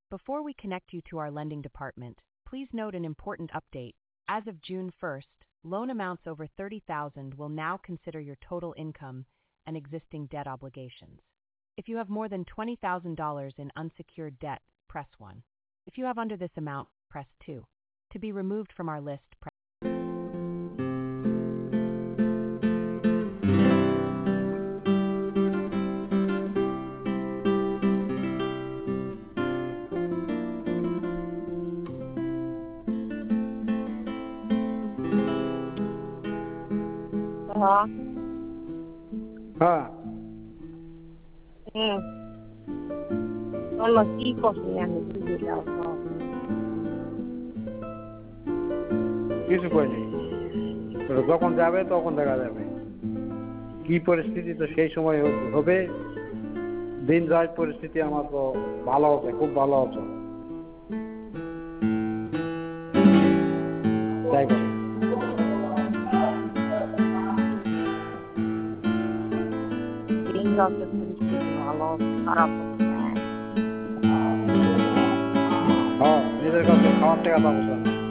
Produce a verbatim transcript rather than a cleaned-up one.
Before we connect you to our lending department, please note an important update. As of June first, loan amounts over thirty thousand dollars will now consider your total income and existing debt obligations. If you have more than twenty thousand dollars in unsecured debt, press one. If you have under this amount, press two. To be removed from our list, press Ja. হ্যাঁ হুম বলো কি করছি আমি বুঝি যাও কিছু করিনি যখন যাবে তখন দেখা যাবে কি পরিস্থিতি তো সেই সময় হবে দিন যায় পরিস্থিতি আমার তো ভালো হচ্ছে খুব ভালো হচ্ছে তাই বলে দিন যাচ্ছে পরিস্থিতি ভালো খারাপ হচ্ছে হ্যাঁ নিজের কাছে খাওয়ার টাকা পাবো